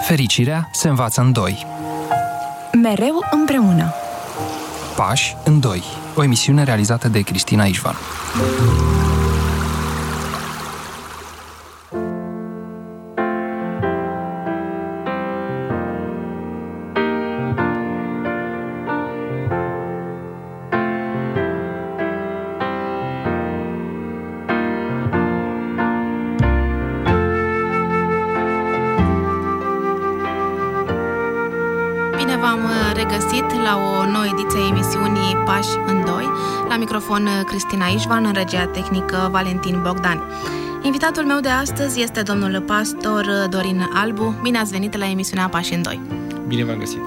Fericirea se învață în doi. Mereu împreună. Pași în doi. O emisiune realizată de Cristina Ișvan. Cristina Ișvan, în regia tehnică Valentin Bogdan. Invitatul meu de astăzi este domnul pastor Dorin Albu. Bine ați venit la emisiunea Pași în Doi. Bine v-am găsit.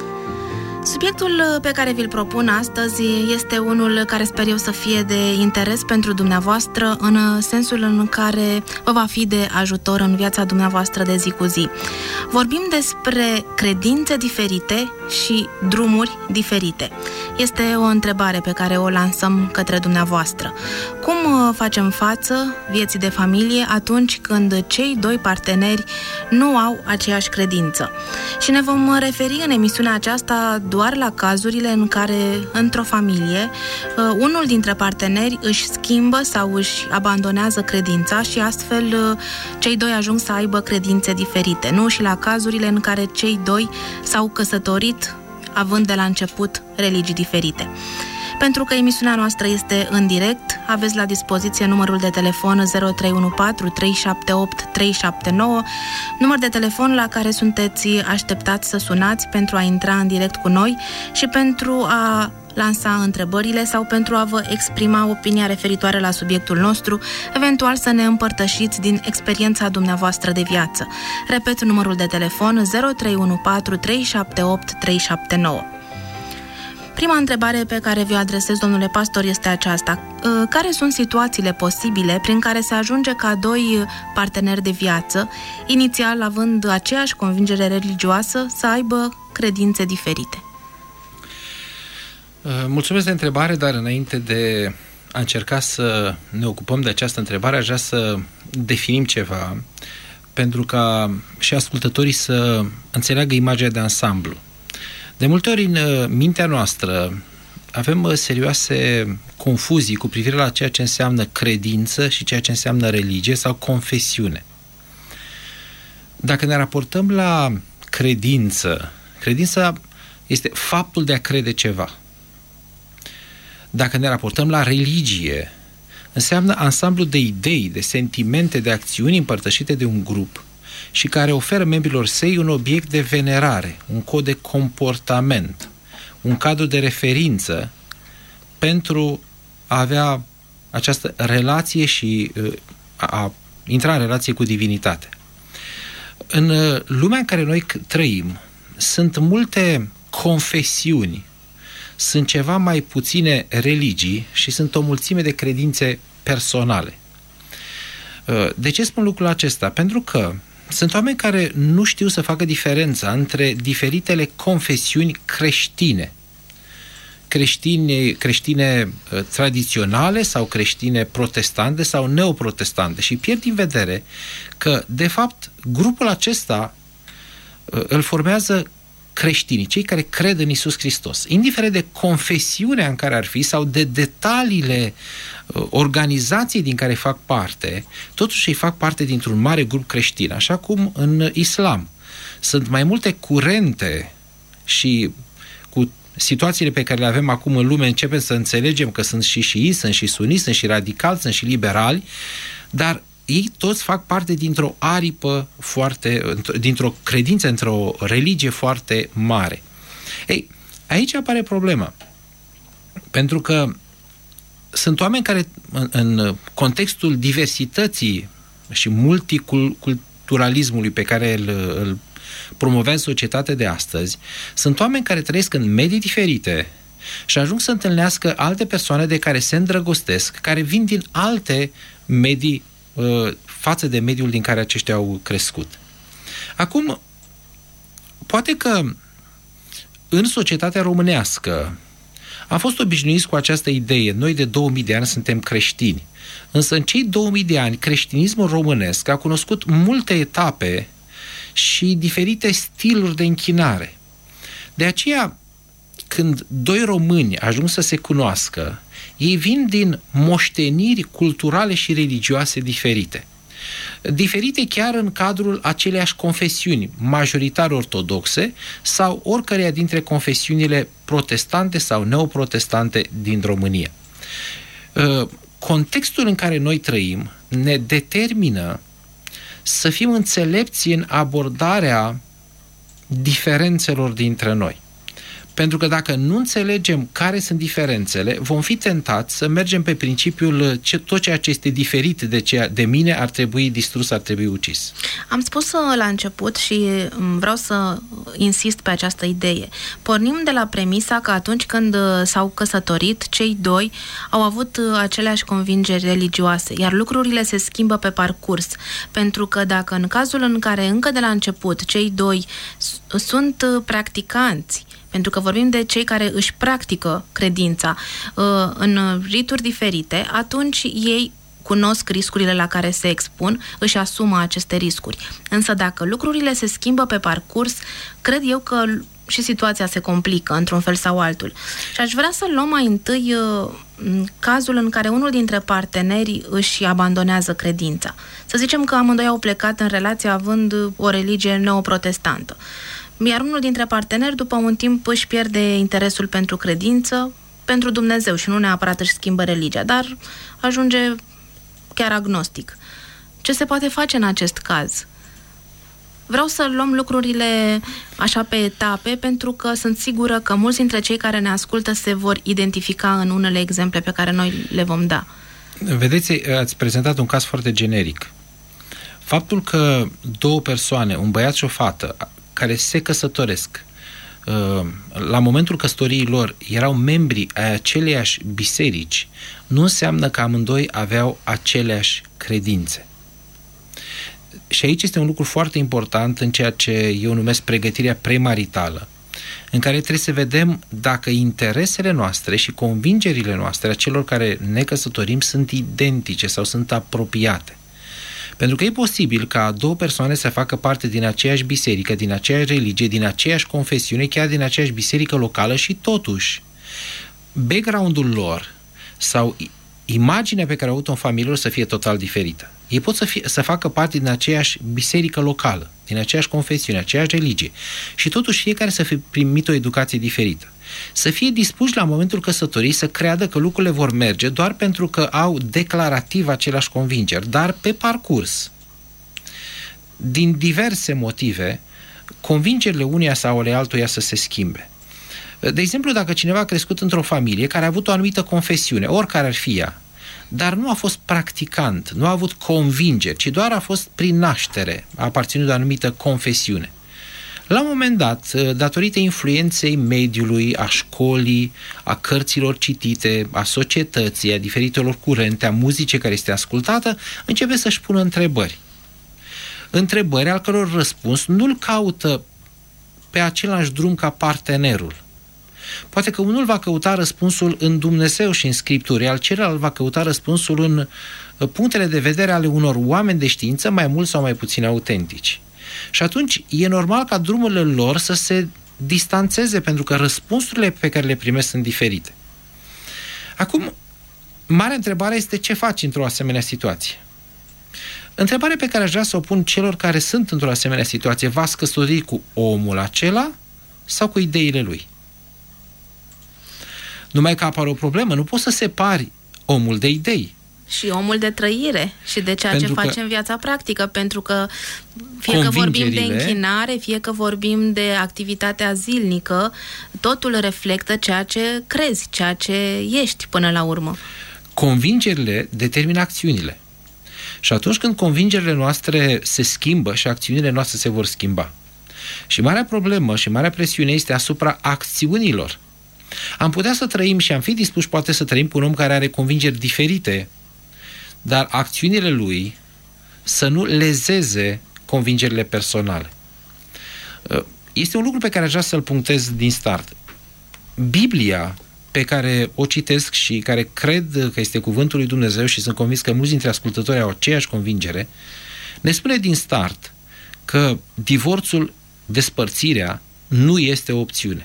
Subiectul pe care vi-l propun astăzi este unul care sper eu să fie de interes pentru dumneavoastră, în sensul în care vă va fi de ajutor în viața dumneavoastră de zi cu zi. Vorbim despre credințe diferite și drumuri diferite. Este o întrebare pe care o lansăm către dumneavoastră. Cum facem față vieții de familie atunci când cei doi parteneri nu au aceeași credință? Și ne vom referi în emisiunea aceasta doar la cazurile în care, într-o familie, unul dintre parteneri își schimbă sau își abandonează credința și astfel cei doi ajung să aibă credințe diferite, nu? Și la cazurile în care cei doi s-au căsătorit având de la început religii diferite. Pentru că emisiunea noastră este în direct, aveți la dispoziție numărul de telefon 0314 378 379, număr de telefon la care sunteți așteptați să sunați pentru a intra în direct cu noi și pentru a lansa întrebările sau pentru a vă exprima opinia referitoare la subiectul nostru, eventual să ne împărtășiți din experiența dumneavoastră de viață. Repet numărul de telefon 0314 378 379. Prima întrebare pe care vi-o adresez, domnule pastor, este aceasta. Care sunt situațiile posibile prin care se ajunge ca doi parteneri de viață, inițial având aceeași convingere religioasă, să aibă credințe diferite? Mulțumesc de întrebare, dar înainte de a încerca să ne ocupăm de această întrebare, aș vrea să definim ceva, pentru ca și ascultătorii să înțeleagă imaginea de ansamblu. De multe ori în mintea noastră avem serioase confuzii cu privire la ceea ce înseamnă credință și ceea ce înseamnă religie sau confesiune. Dacă ne raportăm la credință, credința este faptul de a crede ceva. Dacă ne raportăm la religie, înseamnă ansamblu de idei, de sentimente, de acțiuni împărtășite de un grup și care oferă membrilor săi un obiect de venerare, un cod de comportament, un cadru de referință pentru a avea această relație și a intra în relație cu divinitate. În lumea în care noi trăim, sunt multe confesiuni, sunt ceva mai puține religii și sunt o mulțime de credințe personale. De ce spun lucrul acesta? Pentru că sunt oameni care nu știu să facă diferența între diferitele confesiuni creștine. Creștine tradiționale sau creștine protestante sau neoprotestante și pierd din vedere că, de fapt, grupul acesta îl formează creștinii, cei care cred în Iisus Hristos, indiferent de confesiunea în care ar fi sau de detaliile organizației din care fac parte, totuși ei fac parte dintr-un mare grup creștin, așa cum în islam. Sunt mai multe curente și cu situațiile pe care le avem acum în lume începem să înțelegem că sunt și șiiți, sunt și suniți, sunt și radicali, sunt și liberali, dar ei toți fac parte dintr-o aripă dintr-o credință, într-o religie foarte mare. Ei, aici apare problema. Pentru că sunt oameni care, în contextul diversității și multiculturalismului pe care îl promovează societatea de astăzi, sunt oameni care trăiesc în medii diferite și ajung să întâlnească alte persoane de care se îndrăgostesc, care vin din alte medii față de mediul din care aceștia au crescut. Acum, poate că în societatea românească am fost obișnuiți cu această idee. Noi de 2000 de ani suntem creștini. Însă în cei 2000 de ani creștinismul românesc a cunoscut multe etape și diferite stiluri de închinare. De aceea, când doi români ajung să se cunoască, ei vin din moșteniri culturale și religioase diferite. Diferite chiar în cadrul aceleiași confesiuni, majoritar ortodoxe sau oricăreia dintre confesiunile protestante sau neoprotestante din România. Contextul în care noi trăim ne determină să fim înțelepți în abordarea diferențelor dintre noi. Pentru că dacă nu înțelegem care sunt diferențele, vom fi tentați să mergem pe principiul tot ceea ce este diferit de mine ar trebui distrus, ar trebui ucis. Am spus la început și vreau să insist pe această idee. Pornim de la premisa că atunci când s-au căsătorit, cei doi au avut aceleași convingeri religioase, iar lucrurile se schimbă pe parcurs. Pentru că dacă în cazul în care încă de la început cei doi sunt practicanți, pentru că vorbim de cei care își practică credința în rituri diferite, atunci ei cunosc riscurile la care se expun, își asumă aceste riscuri. Însă dacă lucrurile se schimbă pe parcurs, cred eu că și situația se complică într-un fel sau altul. Și aș vrea să luăm mai întâi cazul în care unul dintre parteneri își abandonează credința. Să zicem că amândoi au plecat în relație având o religie neoprotestantă. Iar unul dintre parteneri, după un timp, își pierde interesul pentru credință, pentru Dumnezeu și nu neapărat își schimbă religia, dar ajunge chiar agnostic. Ce se poate face în acest caz? Vreau să luăm lucrurile așa pe etape, pentru că sunt sigură că mulți dintre cei care ne ascultă se vor identifica în unele exemple pe care noi le vom da. Vedeți, ați prezentat un caz foarte generic. Faptul că două persoane, un băiat și o fată, care se căsătoresc, la momentul căsătoriei lor erau membri ai aceleiași biserici, nu înseamnă că amândoi aveau aceleași credințe. Și aici este un lucru foarte important în ceea ce eu numesc pregătirea premaritală, în care trebuie să vedem dacă interesele noastre și convingerile noastre a celor care ne căsătorim sunt identice sau sunt apropiate. Pentru că e posibil ca două persoane să facă parte din aceeași biserică, din aceeași religie, din aceeași confesiune, chiar din aceeași biserică locală și totuși background-ul lor sau imaginea pe care au avut-o în familie lor să fie total diferită. Ei pot să facă parte din aceeași biserică locală, din aceeași confesiune, aceeași religie și totuși fiecare să fie primit o educație diferită. Să fie dispuși la momentul căsătoriei să creadă că lucrurile vor merge doar pentru că au declarativ aceleași convingeri, dar pe parcurs, din diverse motive, convingerile uneia sau ale altuia să se schimbe. De exemplu, dacă cineva a crescut într-o familie care a avut o anumită confesiune, oricare ar fi ea, dar nu a fost practicant, nu a avut convingeri, ci doar a fost prin naștere, a aparținut de o anumită confesiune. La un moment dat, datorită influenței mediului, a școlii, a cărților citite, a societății, a diferitelor curente, a muzicii care este ascultată, începe să-și pună întrebări. Întrebări al căror răspuns nu-l caută pe același drum ca partenerul. Poate că unul va căuta răspunsul în Dumnezeu și în Scripturi, al celălalt va căuta răspunsul în punctele de vedere ale unor oameni de știință mai mult sau mai puțin autentici. Și atunci e normal ca drumurile lor să se distanțeze, pentru că răspunsurile pe care le primesc sunt diferite. Acum, marea întrebare este ce faci într-o asemenea situație? Întrebarea pe care aș vrea să o pun celor care sunt într-o asemenea situație: v-ați căsători cu omul acela sau cu ideile lui? Numai că apare o problemă, nu poți să separi omul de idei. Și omul de trăire și de ceea ce face în viața practică, pentru că fie că vorbim de închinare, fie că vorbim de activitatea zilnică, totul reflectă ceea ce crezi, ceea ce ești până la urmă. Convingerile determină acțiunile. Și atunci când convingerile noastre se schimbă, și acțiunile noastre se vor schimba. Și marea problemă și marea presiune este asupra acțiunilor. Am putea să trăim și am fi dispuși poate să trăim cu un om care are convingeri diferite, dar acțiunile lui să nu lezeze convingerile personale. Este un lucru pe care aș vrea să-l punctez din start. Biblia, pe care o citesc și care cred că este cuvântul lui Dumnezeu și sunt convins că mulți dintre ascultători au aceeași convingere, ne spune din start că divorțul, despărțirea, nu este o opțiune.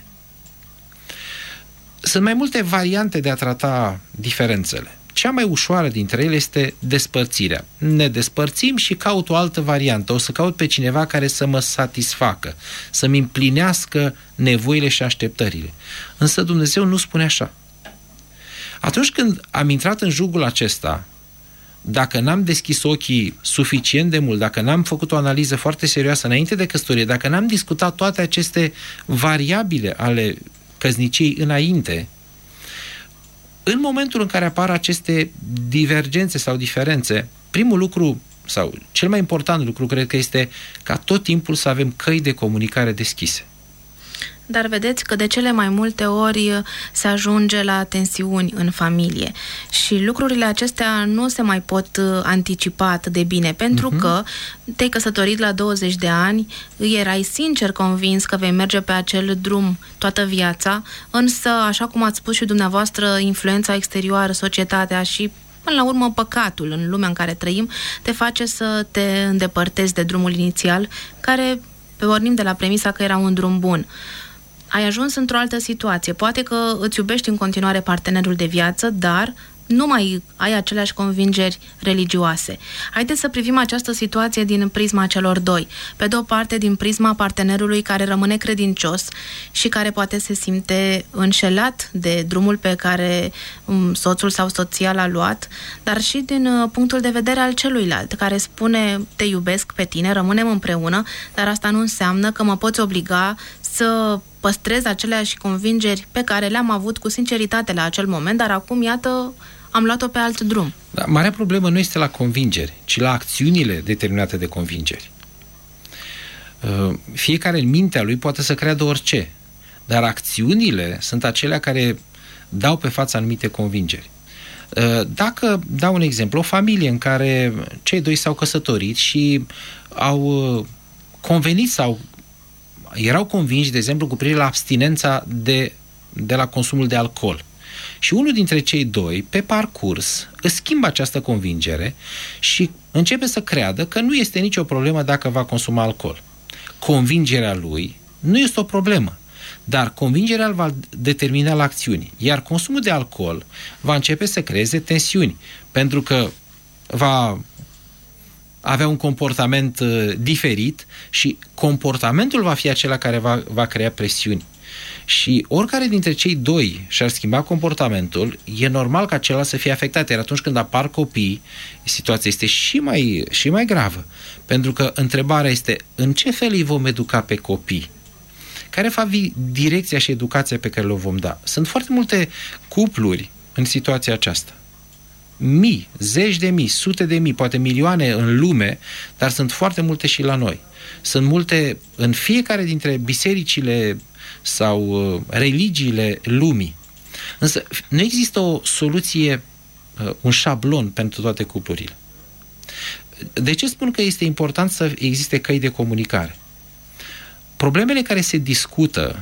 Sunt mai multe variante de a trata diferențele. Cea mai ușoară dintre ele este despărțirea. Ne despărțim și caut o altă variantă. O să caut pe cineva care să mă satisfacă, să-mi împlinească nevoile și așteptările. Însă Dumnezeu nu spune așa. Atunci când am intrat în jugul acesta, dacă n-am deschis ochii suficient de mult, dacă n-am făcut o analiză foarte serioasă înainte de căsătorie, dacă n-am discutat toate aceste variabile ale căsniciei înainte, în momentul în care apar aceste divergențe sau diferențe, primul lucru sau cel mai important lucru cred că este ca tot timpul să avem căi de comunicare deschise. Dar vedeți că de cele mai multe ori se ajunge la tensiuni în familie și lucrurile acestea nu se mai pot anticipa atât de bine, pentru că te-ai căsătorit la 20 de ani, erai sincer convins că vei merge pe acel drum toată viața, însă, așa cum ați spus și dumneavoastră, influența exterioară, societatea și până la urmă păcatul în lumea în care trăim te face să te îndepărtezi de drumul inițial, care pornim de la premisa că era un drum bun. Ai ajuns într-o altă situație. Poate că îți iubești în continuare partenerul de viață, dar nu mai ai aceleași convingeri religioase. Haideți să privim această situație din prisma celor doi. Pe de o parte, din prisma partenerului care rămâne credincios și care poate se simte înșelat de drumul pe care soțul sau soția l-a luat, dar și din punctul de vedere al celuilalt, care spune: te iubesc pe tine, rămânem împreună, dar asta nu înseamnă că mă poți obliga să păstrez aceleași convingeri pe care le-am avut cu sinceritate la acel moment, dar acum, iată, am luat-o pe alt drum. Da, marea problemă nu este la convingeri, ci la acțiunile determinate de convingeri. Fiecare în mintea lui poate să creadă orice, dar acțiunile sunt acelea care dau pe față anumite convingeri. Dacă dau un exemplu, o familie în care cei doi s-au căsătorit și au convenit sau erau convinși, de exemplu, cu privire la abstinența de la consumul de alcool. Și unul dintre cei doi, pe parcurs, își schimbă această convingere și începe să creadă că nu este nicio problemă dacă va consuma alcool. Convingerea lui nu este o problemă, dar convingerea îl va determina la acțiuni. Iar consumul de alcool va începe să creeze tensiuni, pentru că va avea un comportament diferit și comportamentul va fi acela care va crea presiuni. Și oricare dintre cei doi și-ar schimba comportamentul, e normal ca celălalt să fie afectat. Iar atunci când apar copii, situația este și mai gravă. Pentru că întrebarea este: în ce fel îi vom educa pe copii? Care va fi direcția și educația pe care le vom da? Sunt foarte multe cupluri în situația aceasta. Mii, zeci de mii, sute de mii, poate milioane în lume, dar sunt foarte multe și la noi. Sunt multe în fiecare dintre bisericile sau religiile lumii. Însă nu există o soluție, un șablon pentru toate cuplurile. De ce spun că este important să existe căi de comunicare? Problemele care se discută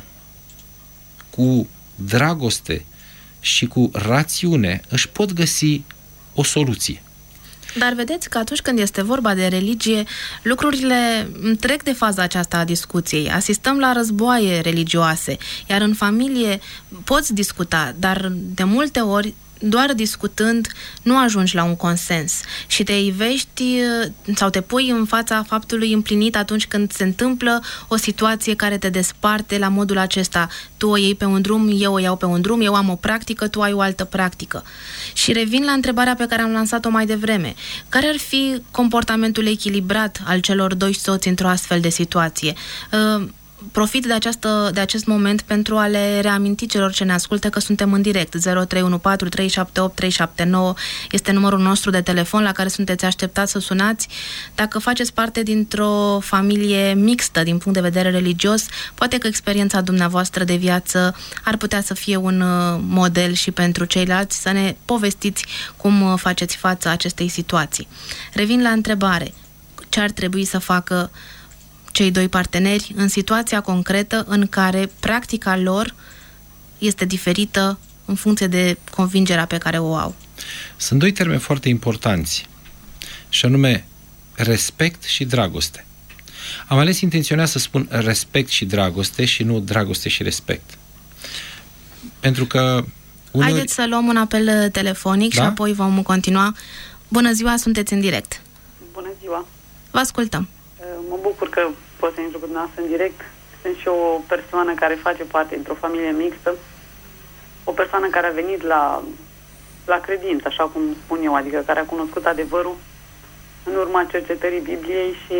cu dragoste și cu rațiune își pot găsi o soluție. Dar vedeți că atunci când este vorba de religie, lucrurile trec de faza aceasta a discuției. Asistăm la războaie religioase, iar în familie poți discuta, dar de multe ori doar discutând nu ajungi la un consens și te ivești sau te pui în fața faptului împlinit atunci când se întâmplă o situație care te desparte la modul acesta. Tu o iei pe un drum, eu o iau pe un drum, eu am o practică, tu ai o altă practică. Și revin la întrebarea pe care am lansat-o mai devreme. Care ar fi comportamentul echilibrat al celor doi soți într-o astfel de situație? Profit de acest moment pentru a le reaminti celor ce ne ascultă că suntem în direct. 0314 378 379 este numărul nostru de telefon la care sunteți așteptați să sunați. Dacă faceți parte dintr-o familie mixtă din punct de vedere religios, poate că experiența dumneavoastră de viață ar putea să fie un model și pentru ceilalți, să ne povestiți cum faceți față acestei situații. Revin la întrebare. Ce ar trebui să facă cei doi parteneri în situația concretă în care practica lor este diferită în funcție de convingerea pe care o au? Sunt doi termeni foarte importanți, și anume respect și dragoste. Am ales intenționat să spun respect și dragoste și nu dragoste și respect. Pentru că uneori... Haideți să luăm un apel telefonic, da? Și apoi vom continua. Bună ziua, sunteți în direct. Bună ziua. Vă ascultăm. Mă bucur că pot să intru cu dumneavoastră în direct. Sunt și o persoană care face parte dintr-o familie mixtă. O persoană care a venit la credință, așa cum spun eu, adică care a cunoscut adevărul în urma cercetării Bibliei și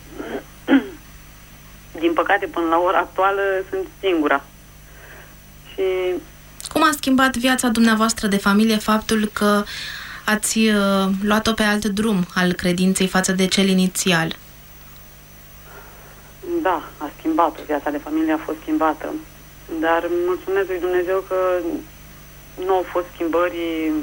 din păcate până la ora actuală sunt singura. Și cum a schimbat viața dumneavoastră de familie faptul că ați luat-o pe alt drum al credinței față de cel inițial? Da, a schimbat-o. Viața de familie a fost schimbată. Dar mulțumesc lui Dumnezeu că nu au fost schimbări,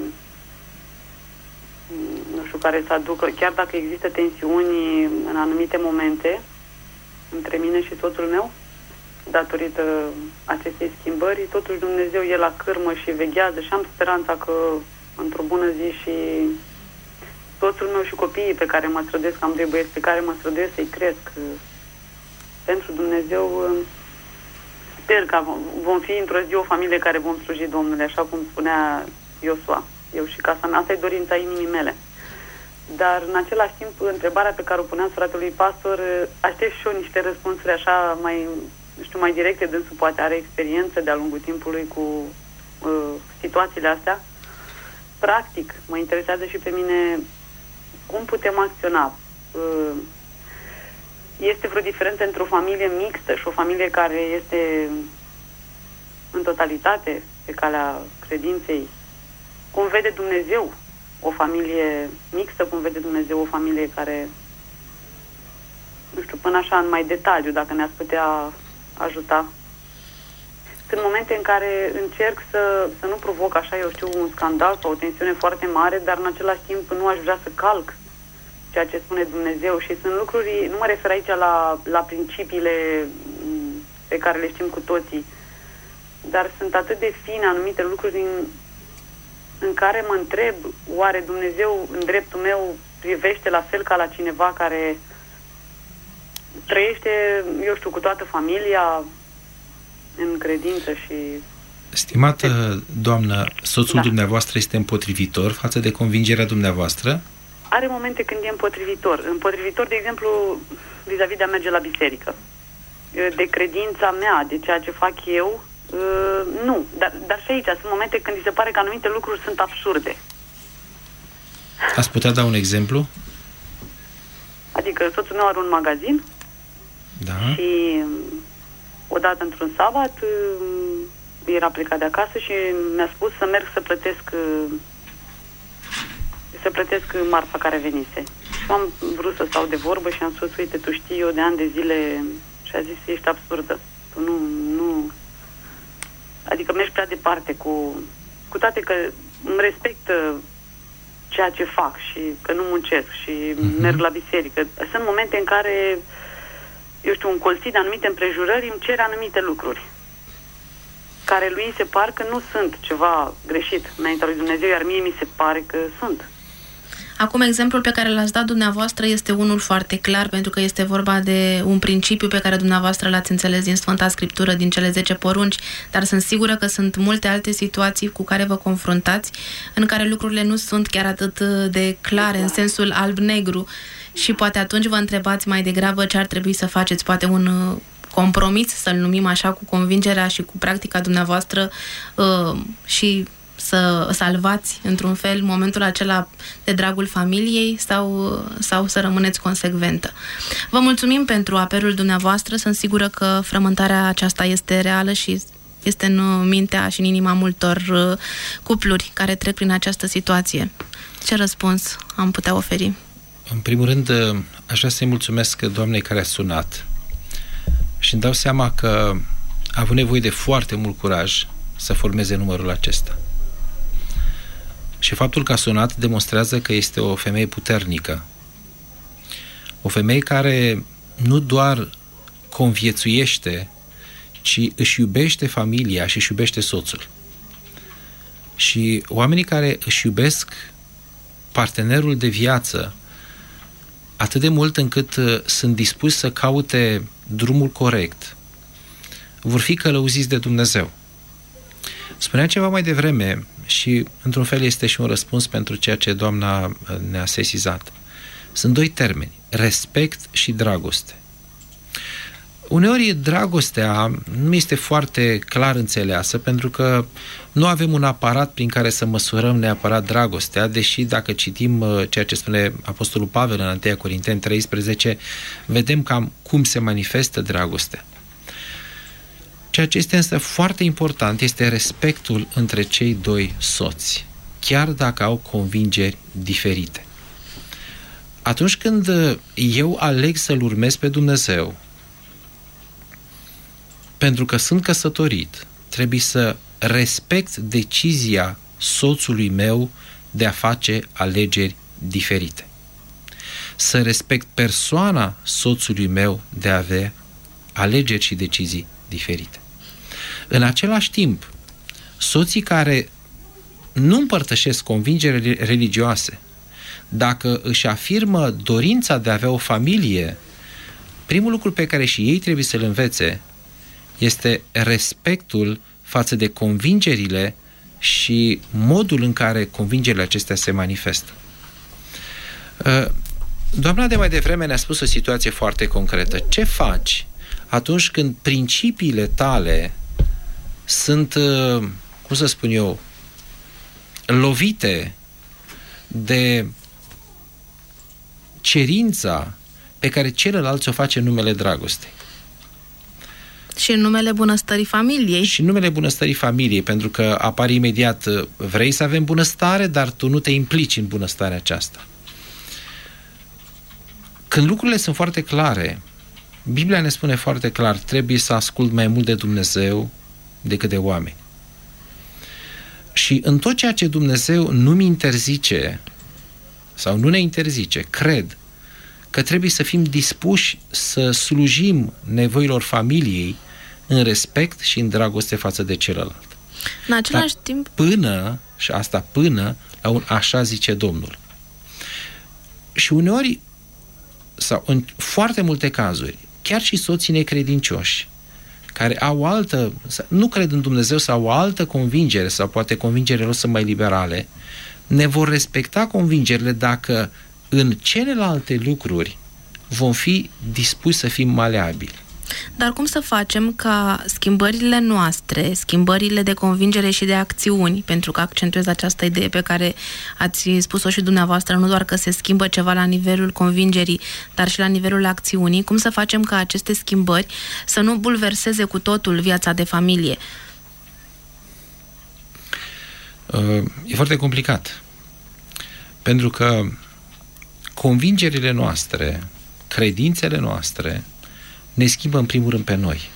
nu știu, care să aducă, chiar dacă există tensiuni în anumite momente între mine și soțul meu, datorită acestei schimbări, totuși Dumnezeu e la cârmă și veghează și am speranța că într-o bună zi și soțul meu și copiii pe care mă străduiesc, am doi băieți pe care mă străduiesc să-i cresc pentru Dumnezeu. Sper că vom fi într-o zi o familie care vom sluji Domnului, așa cum spunea Iosua. Eu și casa mea, asta e dorința inimii mele. Dar în același timp, întrebarea pe care o puneam fratelui pastor, aștept și eu niște răspunsuri așa mai directe, dânsul poate are experiență de-a lungul timpului cu situațiile astea. Practic, mă interesează și pe mine cum putem acționa. Este vreo diferență între o familie mixtă și o familie care este în totalitate pe calea credinței? Cum vede Dumnezeu o familie mixtă, cum vede Dumnezeu o familie care, nu știu, până așa în mai detaliu, dacă ne-ați putea ajuta. Sunt momente în care încerc să nu provoc așa, eu știu, un scandal sau o tensiune foarte mare, dar în același timp nu aș vrea să calc ceea ce spune Dumnezeu și sunt lucruri, nu mă refer aici la principiile pe care le știm cu toții, dar sunt atât de fine anumite lucruri în care mă întreb, oare Dumnezeu în dreptul meu privește la fel ca la cineva care trăiește, eu știu, cu toată familia în credință și... Stimată doamnă, soțul dumneavoastră este împotrivitor față de convingerea dumneavoastră? Are momente când e împotrivitor. Împotrivitor, de exemplu, vis-a-vis de a merge la biserică. De credința mea, de ceea ce fac eu, nu. Dar și aici sunt momente când îi se pare că anumite lucruri sunt absurde. Ați putea da un exemplu? Adică soțul meu are un magazin, da, și odată într-un sabat era plecat de acasă și mi-a spus să merg să plătesc marfa care venise. Și am vrut să stau de vorbă și am spus, uite, tu știi, eu de ani de zile, și a zis, ești absurdă. Tu nu... Adică mergi prea departe cu toate că îmi respectă ceea ce fac și că nu muncesc și merg la biserică. Sunt momente în care, eu știu, încolțit de anumite împrejurări, îmi cer anumite lucruri care lui se par că nu sunt ceva greșit înaintea lui Dumnezeu, iar mie mi se pare că sunt. Acum, exemplul pe care l-ați dat dumneavoastră este unul foarte clar, pentru că este vorba de un principiu pe care dumneavoastră l-ați înțeles din Sfânta Scriptură, din cele 10 porunci, dar sunt sigură că sunt multe alte situații cu care vă confruntați, în care lucrurile nu sunt chiar atât de clare, în sensul alb-negru, și poate atunci vă întrebați mai degrabă ce ar trebui să faceți, poate un compromis, să-l numim așa, cu convingerea și cu practica dumneavoastră și să salvați, într-un fel, momentul acela de dragul familiei sau să rămâneți consecventă. Vă mulțumim pentru apelul dumneavoastră. Sunt sigură că frământarea aceasta este reală și este în mintea și în inima multor cupluri care trec prin această situație. Ce răspuns am putea oferi? În primul rând, aș vrea să-i mulțumesc doamnei care a sunat și îmi dau seama că a avut nevoie de foarte mult curaj să formeze numărul acesta. Și faptul că a sunat demonstrează că este o femeie puternică. O femeie care nu doar conviețuiește, ci își iubește familia și își iubește soțul. Și oamenii care își iubesc partenerul de viață atât de mult încât sunt dispuși să caute drumul corect, vor fi călăuziți de Dumnezeu. Spunea ceva mai devreme și, într-un fel, este și un răspuns pentru ceea ce doamna ne-a sesizat. Sunt doi termeni, respect și dragoste. Uneori dragostea nu este foarte clar înțeleasă, pentru că nu avem un aparat prin care să măsurăm neapărat dragostea, deși dacă citim ceea ce spune Apostolul Pavel în 1 Corinteni 13, vedem cam cum se manifestă dragostea. Ceea ce este însă foarte important este respectul între cei doi soți, chiar dacă au convingeri diferite. Atunci când eu aleg să-L urmez pe Dumnezeu, pentru că sunt căsătorit, trebuie să respect decizia soțului meu de a face alegeri diferite. Să respect persoana soțului meu de a avea alegeri și decizii diferite. În același timp, soții care nu împărtășesc convingeri religioase, dacă își afirmă dorința de a avea o familie, primul lucru pe care și ei trebuie să-l învețe este respectul față de convingerile și modul în care convingerile acestea se manifestă. Doamna de mai devreme ne-a spus o situație foarte concretă. Ce faci atunci când principiile tale sunt, cum să spun eu, lovite de cerința pe care celălalt o face în numele dragostei? Și în numele bunăstării familiei. Și în numele bunăstării familiei, pentru că apare imediat, vrei să avem bunăstare, dar tu nu te implici în bunăstarea aceasta. Când lucrurile sunt foarte clare, Biblia ne spune foarte clar, trebuie să ascult mai mult de Dumnezeu decât de oameni. Și în tot ceea ce Dumnezeu nu mi interzice sau nu ne interzice, cred că trebuie să fim dispuși să slujim nevoilor familiei în respect și în dragoste față de celălalt. În același timp... Până la un așa zice Domnul. Și uneori, sau în foarte multe cazuri, chiar și soții necredincioși, care au altă, nu cred în Dumnezeu sau au altă convingere, sau poate convingerile lor sunt mai liberale, ne vor respecta convingerile dacă în celelalte lucruri vom fi dispuși să fim maleabili. Dar cum să facem ca schimbările noastre, schimbările de convingere și de acțiuni, pentru că accentuez această idee pe care ați spus-o și dumneavoastră, nu doar că se schimbă ceva la nivelul convingerii, dar și la nivelul acțiunii, cum să facem ca aceste schimbări să nu bulverseze cu totul viața de familie? E foarte complicat. Pentru că convingerile noastre, credințele noastre, ne schimbă în primul rând pe noi.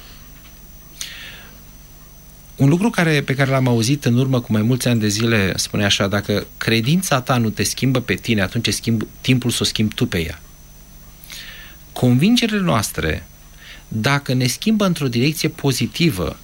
Un lucru pe care l-am auzit în urmă cu mai mulți ani de zile spune așa: dacă credința ta nu te schimbă pe tine, atunci timpul să o schimbi tu pe ea. Convingerile noastre, dacă ne schimbă într-o direcție pozitivă,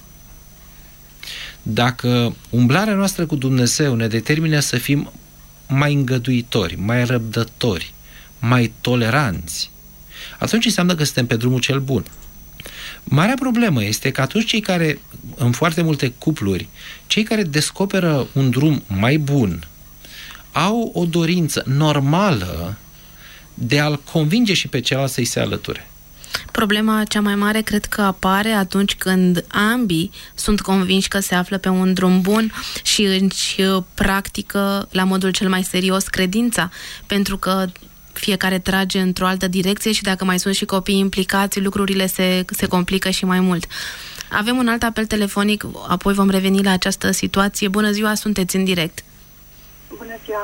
dacă umblarea noastră cu Dumnezeu ne determină să fim mai îngăduitori, mai răbdători, mai toleranți, atunci înseamnă că suntem pe drumul cel bun. Marea problemă este că atunci cei care, în foarte multe cupluri, cei care descoperă un drum mai bun, au o dorință normală de a-l convinge și pe celălalt să-i se alăture. Problema cea mai mare cred că apare atunci când ambii sunt convinși că se află pe un drum bun și își practică la modul cel mai serios credința, pentru că fiecare trage într-o altă direcție și dacă mai sunt și copii implicați, lucrurile se complică și mai mult. Avem un alt apel telefonic, apoi vom reveni la această situație. Bună ziua, sunteți în direct. Bună ziua.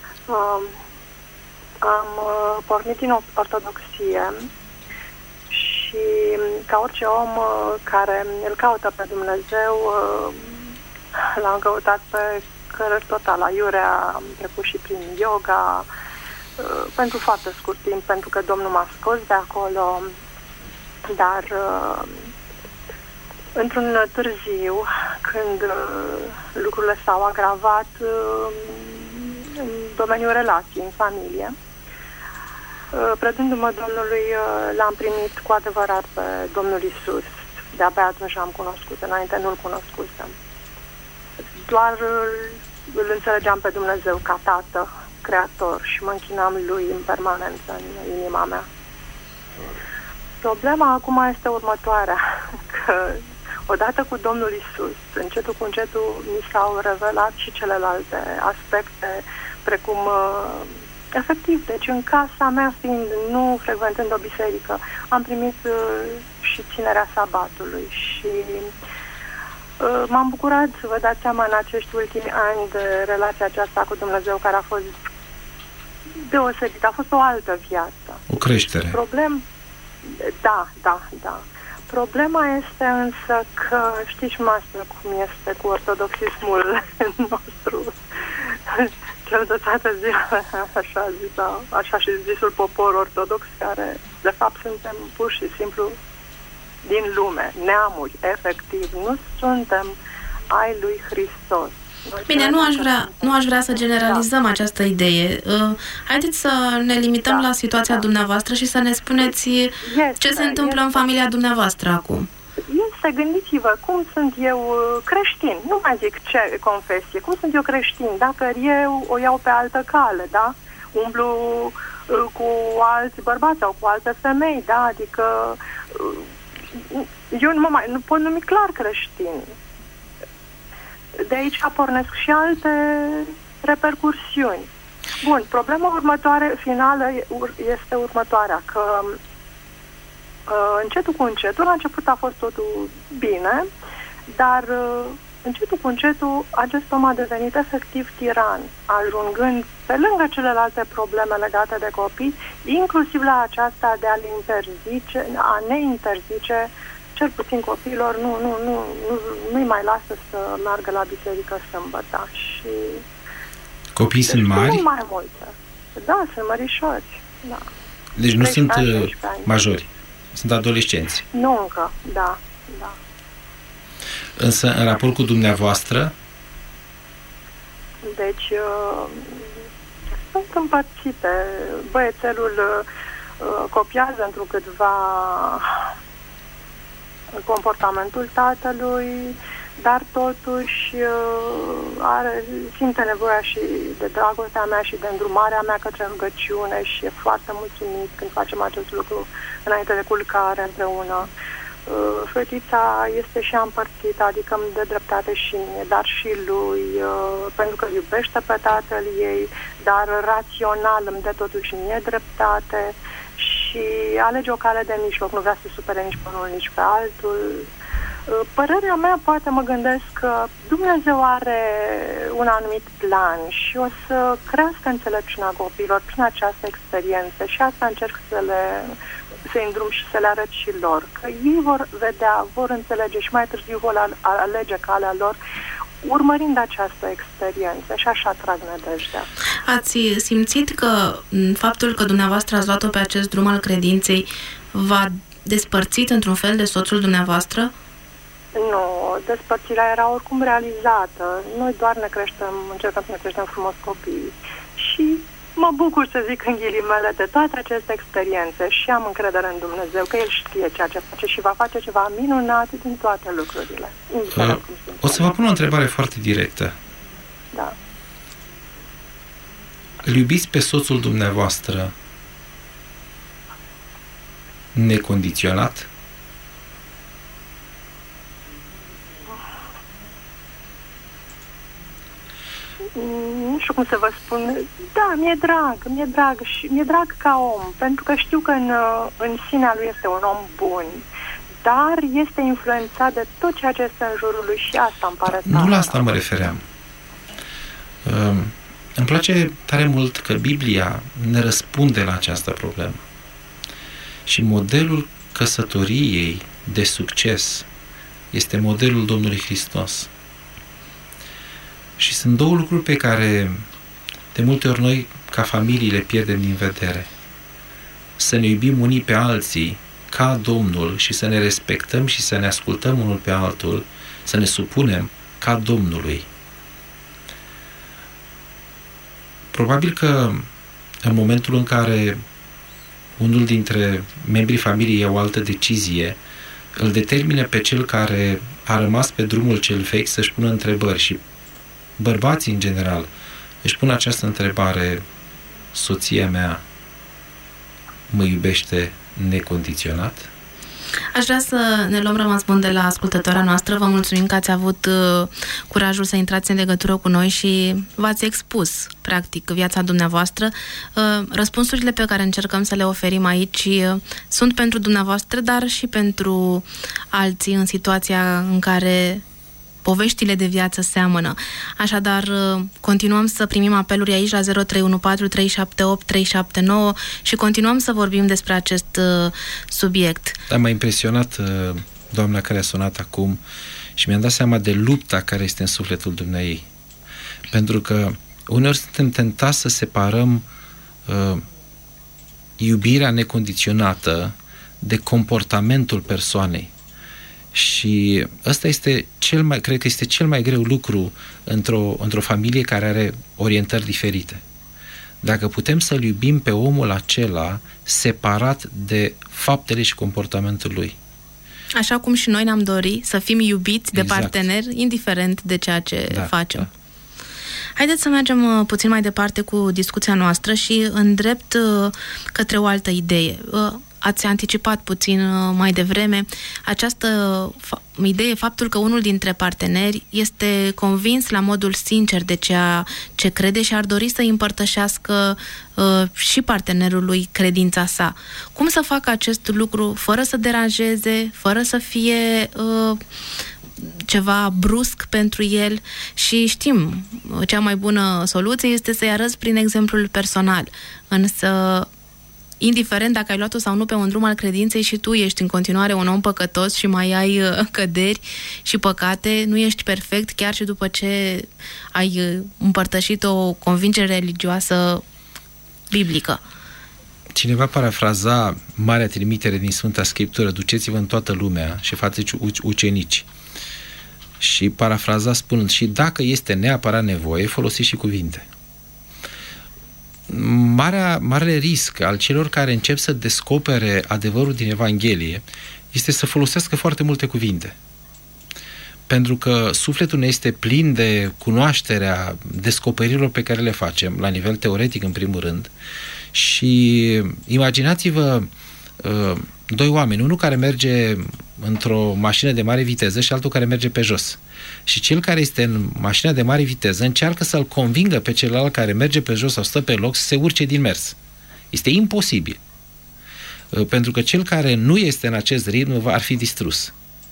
Am pornit din ortodoxie și ca orice om care îl caută pe Dumnezeu, l-am căutat pe cărări total aiurea, am trecut și prin yoga, pentru foarte scurt timp, pentru că Domnul m-a scos de acolo, dar într-un târziu, când lucrurile s-au agravat în domeniul relației, în familie, Predându-mă Domnului, l-am primit cu adevărat pe Domnul Iisus. De-abia atunci l-am cunoscut, înainte nu-L cunoscusem. Doar îl înțelegeam pe Dumnezeu ca Tată, Creator, și mă închinam Lui în permanență în inima mea. Problema acum este următoarea, că odată cu Domnul Iisus, încetul cu încetul mi s-au revelat și celelalte aspecte, precum efectiv, deci în casa mea, fiind nu frecventând o biserică, am primit și ținerea sabatului și m-am bucurat, să vă dați seama, în acești ultimi ani de relația aceasta cu Dumnezeu, care a fost deosebită, a fost o altă viață. O creștere. Da. Problema este însă că, știți, Master, cum este cu ortodoxismul nostru, cel de toată ziua, așa și zisul popor ortodox, care, de fapt, suntem pur și simplu din lume, neamuri, efectiv, nu suntem ai lui Hristos. Bine, nu aș vrea să generalizăm această idee. Haideți să ne limităm la situația dumneavoastră și să ne spuneți ce se întâmplă în familia dumneavoastră acum. Gândiți-vă, cum sunt eu creștin, nu mai zic ce confesie, cum sunt eu creștin, dacă eu o iau pe altă cale, da? Umblu cu alți bărbați sau cu alte femei, da? Adică eu nu pot numi clar creștin. De aici pornesc și alte repercursiuni. Bun, problema următoare, finală, este următoarea, că încetul cu încetul, la început a fost totul bine, dar încetul cu încetul acest om a devenit efectiv tiran, ajungând pe lângă celelalte probleme legate de copii, inclusiv la aceasta de a ne interzice, cel puțin copiilor, nu-i mai lasă să meargă la biserică sâmbătă. Și copiii sunt mari? Sunt mai multe. Da, sunt mărișori. Da. Deci nu sunt majori, sunt adolescenți. Nu încă, da. Însă, în raport cu dumneavoastră? Deci, sunt împărțite. Băiețelul copiază întrucâtva comportamentul tatălui, dar totuși simte nevoia și de dragostea mea și de îndrumarea mea către rugăciune și e foarte mulțumit când facem acest lucru înainte de culcare împreună. Fetița este și împărțită, adică îmi dă dreptate și mie, dar și lui, pentru că iubește pe tatăl ei, dar rațional îmi dă totuși mie dreptate și alege o cale de mijloc, nu vrea să supere nici pe unul, nici pe altul. Părerea mea, poate mă gândesc că Dumnezeu are un anumit plan și o să crească înțelepciunea copiilor prin această experiență și asta încerc să-i îndrum și să le arăt și lor. Că ei vor vedea, vor înțelege și mai târziu vor alege calea lor urmărind această experiență și așa trag nădejdea. Ați simțit că faptul că dumneavoastră ați luat-o pe acest drum al credinței v-a despărțit într-un fel de soțul dumneavoastră? Nu, despărțirea era oricum realizată. Noi doar încercăm să ne creștem frumos copiii. Și mă bucur, să zic în ghilimele, de toate aceste experiențe și am încredere în Dumnezeu că El știe ceea ce face și va face ceva minunat din toate lucrurile. O să vă pun o întrebare foarte directă. Da. Îl iubiți pe soțul dumneavoastră necondiționat? Nu știu cum să vă spun. Da, mi-e drag și mi-e drag ca om, pentru că știu că în sinea lui este un om bun, dar este influențat de tot ceea ce este în jurul lui și asta îmi pare tare. Nu la asta mă refeream. Îmi place tare mult că Biblia ne răspunde la această problemă. Și modelul căsătoriei de succes este modelul Domnului Hristos. Și sunt două lucruri pe care de multe ori noi, ca familii, le pierdem din vedere. Să ne iubim unii pe alții ca Domnul și să ne respectăm și să ne ascultăm unul pe altul, să ne supunem ca Domnului. Probabil că în momentul în care unul dintre membrii familiei ia o altă decizie, îl determine pe cel care a rămas pe drumul cel vechi să-și pună întrebări. Și bărbații, în general, își pun această întrebare: soția mea mă iubește necondiționat? Aș vrea să ne luăm rămas bun de la ascultătoarea noastră. Vă mulțumim că ați avut curajul să intrați în legătură cu noi și v-ați expus, practic, viața dumneavoastră. Răspunsurile pe care încercăm să le oferim aici sunt pentru dumneavoastră, dar și pentru alții în situația în care poveștile de viață seamănă. Așadar, continuăm să primim apeluri aici la 0314 378 379 și continuăm să vorbim despre acest subiect. M-a impresionat doamna care a sunat acum și mi-am dat seama de lupta care este în sufletul dumneei. Pentru că uneori suntem tentați să separăm iubirea necondiționată de comportamentul persoanei. Și ăsta este cred că este cel mai greu lucru într-o familie care are orientări diferite. Dacă putem să-l iubim pe omul acela separat de faptele și comportamentul lui. Așa cum și noi ne-am dorit să fim iubiți de parteneri, indiferent de ceea ce facem. Da. Haideți să mergem puțin mai departe cu discuția noastră și îndrept către o altă idee. Ați anticipat puțin mai devreme această idee, faptul că unul dintre parteneri este convins la modul sincer de ceea ce crede și ar dori să îi împărtășească și partenerului credința sa. Cum să facă acest lucru fără să deranjeze, fără să fie ceva brusc pentru el? Și știm, cea mai bună soluție este să-i arăți prin exemplul personal. Însă, indiferent dacă ai luat-o sau nu pe un drum al credinței, și tu ești în continuare un om păcătos și mai ai căderi și păcate, nu ești perfect chiar și după ce ai împărtășit o convingere religioasă biblică. Cineva parafraza marea trimitere din Sfânta Scriptură: duceți-vă în toată lumea și faceți ucenici. Și parafraza spunând: și dacă este neapărat nevoie, folosiți și cuvinte. Marele risc al celor care încep să descopere adevărul din Evanghelie este să folosească foarte multe cuvinte. Pentru că sufletul ne este plin de cunoașterea descoperirilor pe care le facem, la nivel teoretic în primul rând. Și imaginați-vă doi oameni, unul care merge într-o mașină de mare viteză și altul care merge pe jos. Și cel care este în mașina de mare viteză încearcă să-l convingă pe celălalt care merge pe jos sau stă pe loc să se urce din mers. Este imposibil. Pentru că cel care nu este în acest ritm ar fi distrus.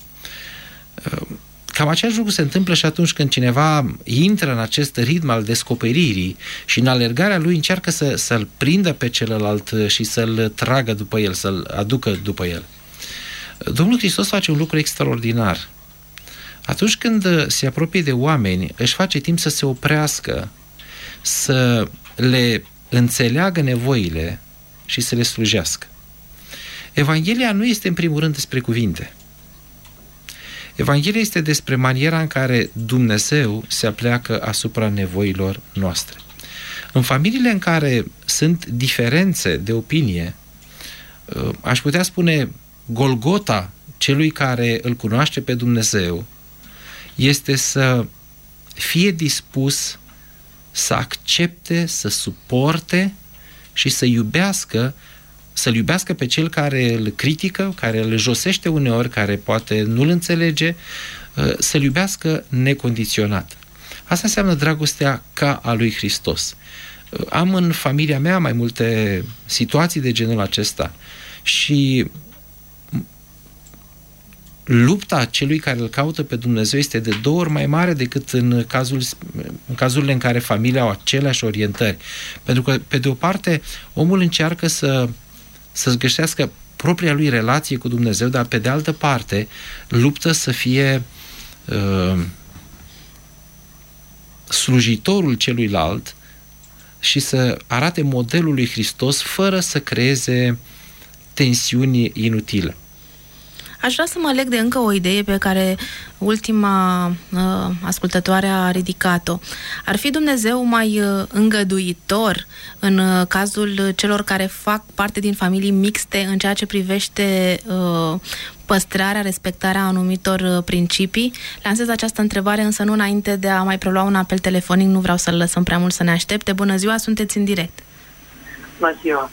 Cam același lucru se întâmplă și atunci când cineva intră în acest ritm al descoperirii și în alergarea lui încearcă să-l prindă pe celălalt și să-l tragă după el, să-l aducă după el. Domnul Hristos face un lucru extraordinar. Atunci când se apropie de oameni, își face timp să se oprească, să le înțeleagă nevoile și să le slujească. Evanghelia nu este în primul rând despre cuvinte. Evanghelia este despre maniera în care Dumnezeu se apleacă asupra nevoilor noastre. În familiile în care sunt diferențe de opinie, aș putea spune Golgota celui care îl cunoaște pe Dumnezeu este să fie dispus să accepte, să suporte și să iubească, să-l iubească pe cel care îl critică, care îl josește uneori, care poate nu-l înțelege, să-l iubească necondiționat. Asta înseamnă dragostea ca a lui Hristos. Am în familia mea mai multe situații de genul acesta și lupta celui care îl caută pe Dumnezeu este de 2 ori mai mare decât în cazurile în care familia au aceleași orientări. Pentru că, pe de o parte, omul încearcă să-și găsească propria lui relație cu Dumnezeu, dar pe de altă parte luptă să fie slujitorul celuilalt și să arate modelul lui Hristos fără să creeze tensiuni inutile. Aș vrea să mă leg de încă o idee pe care ultima ascultătoare a ridicat-o. Ar fi Dumnezeu mai îngăduitor în cazul celor care fac parte din familii mixte în ceea ce privește păstrarea, respectarea anumitor principii? Lansez această întrebare, însă nu înainte de a mai prelua un apel telefonic, nu vreau să-l lăsăm prea mult să ne aștepte. Bună ziua, sunteți în direct. Bună ziua.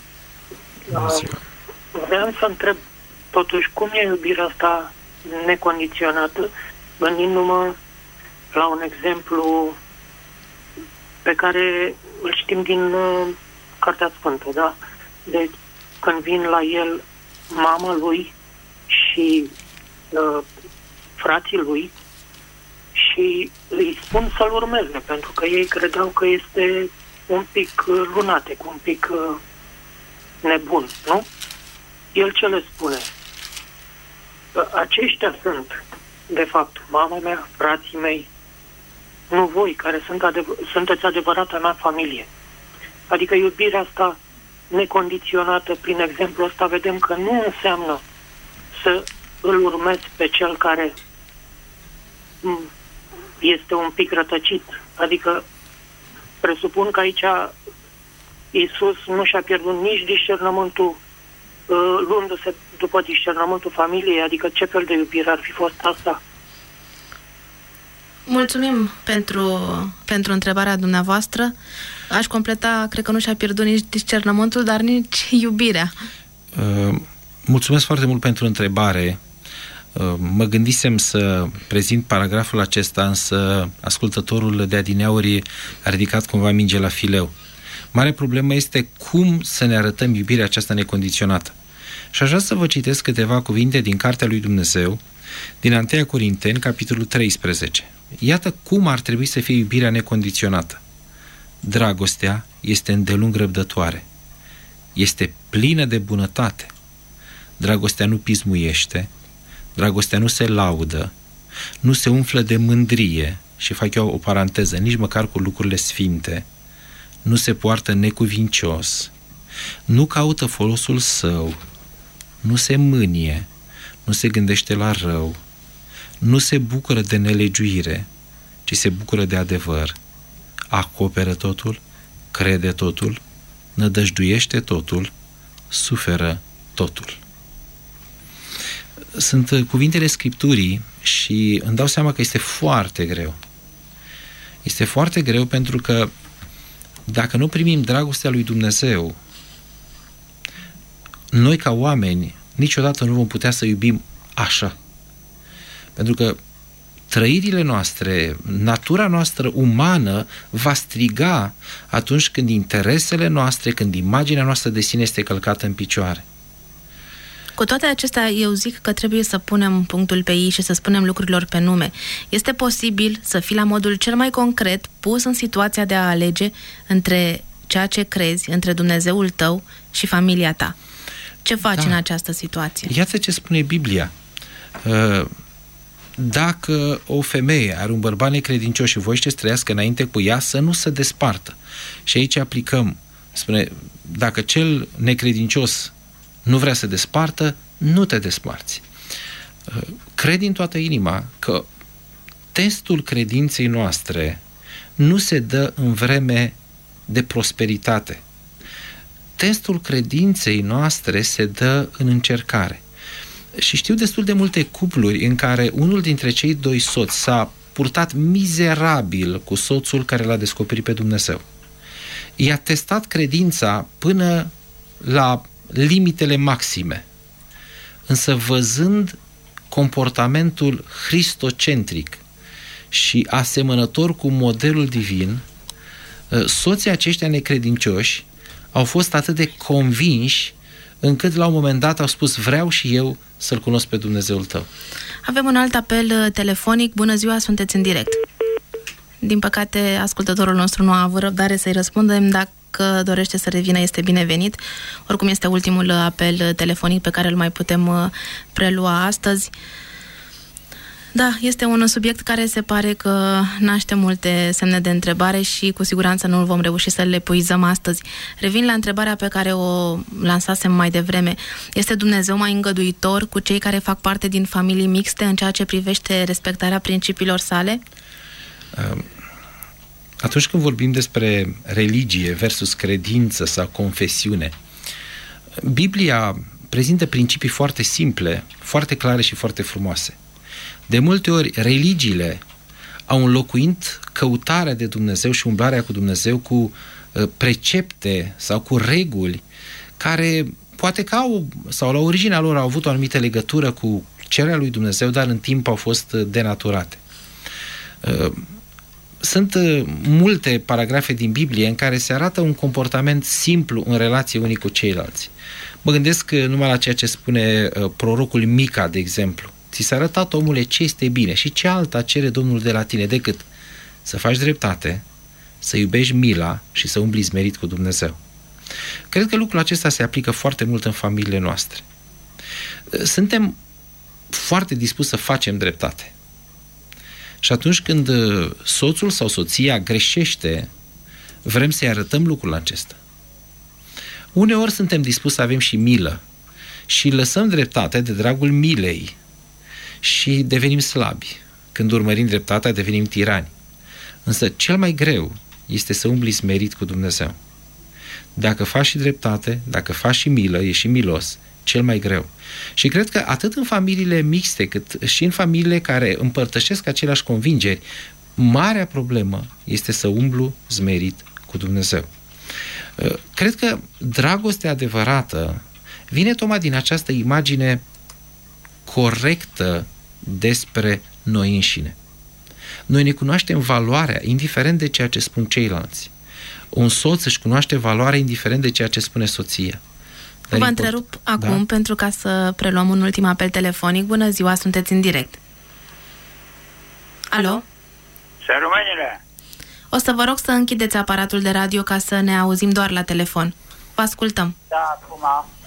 Vreau să întreb totuși cum e iubirea asta necondiționată, gândindu-mă la un exemplu pe care îl știm din Cartea Sfântă, da? Deci când vin la el mama lui și frații lui și îi spun să-l urmeze, pentru că ei credeau că este un pic lunatic, un pic nebun, nu? El ce le spune? Aceștia sunt, de fapt, mama mea, frații mei, nu voi, care sunteți adevărata mea familie. Adică iubirea asta necondiționată, prin exemplu ăsta, vedem că nu înseamnă să îl urmezi pe cel care este un pic rătăcit. Adică presupun că aici Iisus nu și-a pierdut nici discernământul luându-se după discernământul familiei, adică ce fel de iubire ar fi fost asta? Mulțumim pentru întrebarea dumneavoastră. Aș completa, cred că nu și-a pierdut nici discernământul, dar nici iubirea. Mulțumesc foarte mult pentru întrebare. Mă gândisem să prezint paragraful acesta, însă ascultătorul de adineauri a ridicat cumva minge la fileu. Marea problemă este cum să ne arătăm iubirea aceasta necondiționată. Și aș vrea să vă citesc câteva cuvinte din Cartea lui Dumnezeu, din 1 Corinteni, capitolul 13. Iată cum ar trebui să fie iubirea necondiționată. Dragostea este îndelung răbdătoare. Este plină de bunătate. Dragostea nu pismuiește. Dragostea nu se laudă. Nu se umflă de mândrie. Și fac eu o paranteză, nici măcar cu lucrurile sfinte. Nu se poartă necuvincios. Nu caută folosul său. Nu se mânie. Nu se gândește la rău. Nu se bucură de nelegiuire, ci se bucură de adevăr. Acoperă totul, crede totul, nădăjduiește totul, suferă totul. Sunt cuvintele Scripturii și îmi dau seama că este foarte greu. Este foarte greu pentru că dacă nu primim dragostea lui Dumnezeu, noi ca oameni niciodată nu vom putea să iubim așa. Pentru că trăirile noastre, natura noastră umană va striga atunci când interesele noastre, când imaginea noastră de sine este călcată în picioare. Cu toate acestea, eu zic că trebuie să punem punctul pe i și să spunem lucrurilor pe nume. Este posibil să fii la modul cel mai concret pus în situația de a alege între ceea ce crezi, între Dumnezeul tău și familia ta. Ce faci în această situație? Iată ce spune Biblia. Dacă o femeie are un bărbat necredincios și voiește să trăiască înainte cu ea, să nu se despartă. Și aici aplicăm, spune, dacă cel necredincios nu vrea să despartă, nu te desparți. Cred din toată inima că testul credinței noastre nu se dă în vreme de prosperitate. Testul credinței noastre se dă în încercare. Și știu destul de multe cupluri în care unul dintre cei doi soți s-a purtat mizerabil cu soțul care l-a descoperit pe Dumnezeu. I-a testat credința până la limitele maxime. Însă văzând comportamentul cristocentric și asemănător cu modelul divin, soții aceștia necredincioși au fost atât de convinși încât la un moment dat au spus: vreau și eu să-L cunosc pe Dumnezeul tău. Avem un alt apel telefonic. Bună ziua, sunteți în direct. Din păcate, ascultătorul nostru nu a avut răbdare să-i răspundem. Dacă dorește să revină, este binevenit. Oricum, este ultimul apel telefonic pe care îl mai putem prelua astăzi. Da, este un subiect care se pare că naște multe semne de întrebare și cu siguranță nu vom reuși să le epuizăm astăzi. Revin la întrebarea pe care o lansasem mai devreme. Este Dumnezeu mai îngăduitor cu cei care fac parte din familii mixte în ceea ce privește respectarea principiilor sale? Atunci când vorbim despre religie versus credință sau confesiune, Biblia prezintă principii foarte simple, foarte clare și foarte frumoase. De multe ori, religiile au înlocuit căutarea de Dumnezeu și umblarea cu Dumnezeu cu precepte sau cu reguli care poate că au, sau la originea lor au avut o anumită legătură cu cererea lui Dumnezeu, dar în timp au fost denaturate. Sunt multe paragrafe din Biblie în care se arată un comportament simplu în relație unii cu ceilalți. Mă gândesc numai la ceea ce spune prorocul Mica, de exemplu. Ți s-a arătat, omule, ce este bine și ce alta cere Domnul de la tine decât să faci dreptate, să iubești mila și să umbli smerit cu Dumnezeu. Cred că lucrul acesta se aplică foarte mult în familiile noastre. Suntem foarte dispuși să facem dreptate. Și atunci când soțul sau soția greșește, vrem să-i arătăm lucrul acesta. Uneori suntem dispuși să avem și milă și lăsăm dreptate de dragul milei și devenim slabi. Când urmărim dreptatea, devenim tirani. Însă cel mai greu este să umbli smerit cu Dumnezeu. Dacă faci și dreptate, dacă faci și milă, ești și milos, cel mai greu. Și cred că atât în familiile mixte, cât și în familiile care împărtășesc aceleași convingeri, marea problemă este să umblu smerit cu Dumnezeu. Cred că dragostea adevărată vine tocmai din această imagine corectă despre noi înșine. Noi ne cunoaștem valoarea, indiferent de ceea ce spun ceilalți. Un soț își cunoaște valoarea indiferent de ceea ce spune soția. Vă întrerup acum pentru ca să preluăm un ultim apel telefonic. Bună ziua, sunteți în direct. Alo? Să rămânile! O să vă rog să închideți aparatul de radio ca să ne auzim doar la telefon. Vă ascultăm. Da, acum.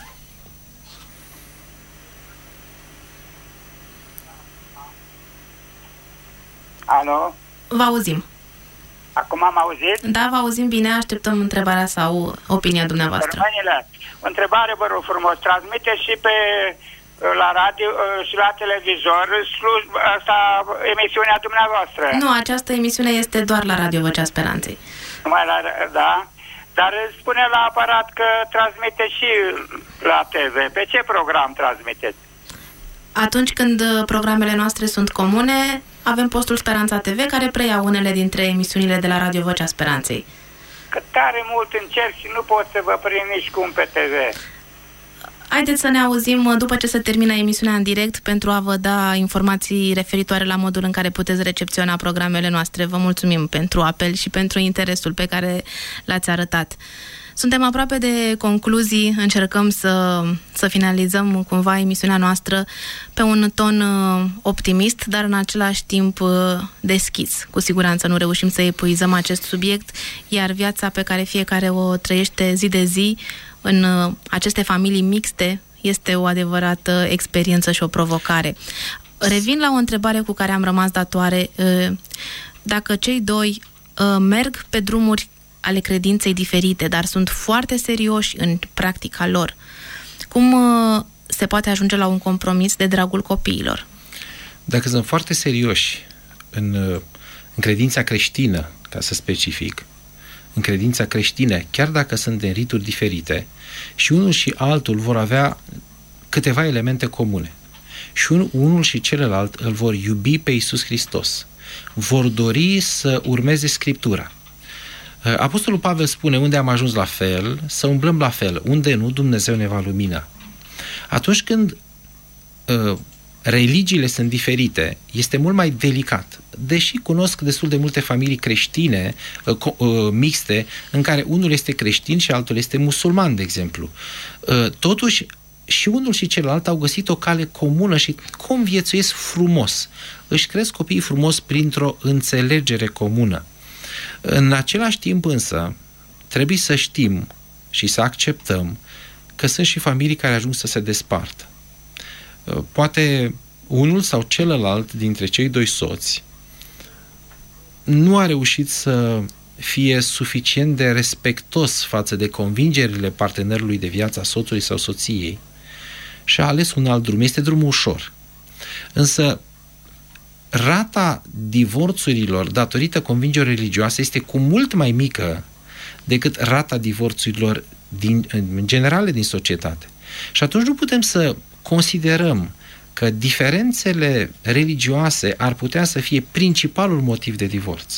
Alo? Vă auzim. Acum am auzit? Da, vă auzim bine, așteptăm întrebarea sau opinia dumneavoastră. Rămânile, o întrebare, vă rog frumos, transmite și pe la radio și la televizor asta, emisiunea dumneavoastră. Nu, această emisiune este doar la Radio Vocea Speranței. Da, dar spune la aparat că transmite și la TV. Pe ce program transmiteți? Atunci când programele noastre sunt comune, avem postul Speranța TV, care preia unele dintre emisiunile de la Radio Vocea Speranței. Că tare mult încerc și nu pot să vă prind nici cum pe TV. Haideți să ne auzim după ce se termină emisiunea în direct pentru a vă da informații referitoare la modul în care puteți recepționa programele noastre. Vă mulțumim pentru apel și pentru interesul pe care l-ați arătat. Suntem aproape de concluzii, încercăm să finalizăm cumva emisiunea noastră pe un ton optimist, dar în același timp deschis. Cu siguranță nu reușim să epuizăm acest subiect, iar viața pe care fiecare o trăiește zi de zi în aceste familii mixte este o adevărată experiență și o provocare. Revin la o întrebare cu care am rămas datoare. Dacă cei doi merg pe drumuri ale credinței diferite, dar sunt foarte serioși în practica lor, cum se poate ajunge la un compromis de dragul copiilor? Dacă sunt foarte serioși în credința creștină, ca să specific, în credința creștină, chiar dacă sunt în rituri diferite, și unul și altul vor avea câteva elemente comune. Și unul și celălalt îl vor iubi pe Iisus Hristos. Vor dori să urmeze Scriptura. Apostolul Pavel spune, unde am ajuns la fel, să umblăm la fel. Unde nu, Dumnezeu ne va lumina. Atunci când religiile sunt diferite, este mult mai delicat. Deși cunosc destul de multe familii creștine, mixte, în care unul este creștin și altul este musulman, de exemplu. Totuși, și unul și celălalt au găsit o cale comună și conviețuiesc frumos. Își cresc copiii frumos printr-o înțelegere comună. În același timp însă, trebuie să știm și să acceptăm că sunt și familii care ajung să se despartă. Poate unul sau celălalt dintre cei doi soți nu a reușit să fie suficient de respectos față de convingerile partenerului de viață, a soțului sau soției, și a ales un alt drum. Este drumul ușor. Însă rata divorțurilor datorită convingerilor religioase este cu mult mai mică decât rata divorțurilor în generale din societate. Și atunci nu putem să considerăm că diferențele religioase ar putea să fie principalul motiv de divorț.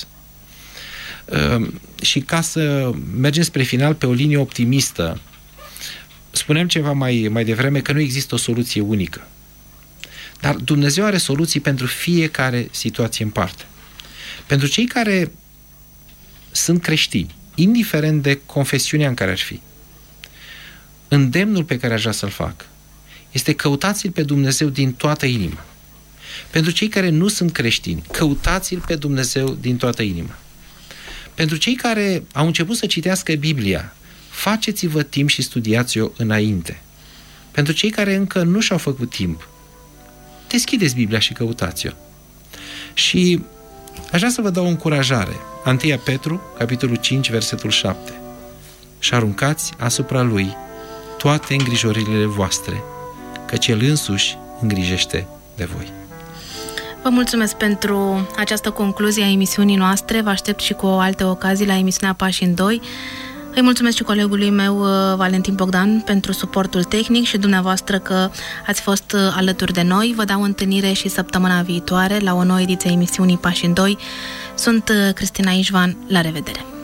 Și ca să mergem spre final pe o linie optimistă, spuneam ceva mai devreme că nu există o soluție unică. Dar Dumnezeu are soluții pentru fiecare situație în parte. Pentru cei care sunt creștini, indiferent de confesiunea în care ar fi, îndemnul pe care aș vrea să-l fac este: căutați-l pe Dumnezeu din toată inima. Pentru cei care nu sunt creștini, căutați-l pe Dumnezeu din toată inima. Pentru cei care au început să citească Biblia, faceți-vă timp și studiați-o înainte. Pentru cei care încă nu și-au făcut timp, deschideți Biblia și căutați-o. Și aș vrea să vă dau o încurajare. 1 Petru, capitolul 5, versetul 7. Și aruncați asupra lui toate îngrijorările voastre, căci el însuși îngrijește de voi. Vă mulțumesc pentru această concluzie a emisiunii noastre. Vă aștept și cu alte ocazii la emisiunea Pași în Doi. Îi mulțumesc și colegului meu, Valentin Bogdan, pentru suportul tehnic și dumneavoastră că ați fost alături de noi. Vă dau întâlnire și săptămâna viitoare la o nouă ediție a emisiunii Pași în Doi. Sunt Cristina Ișvan. La revedere!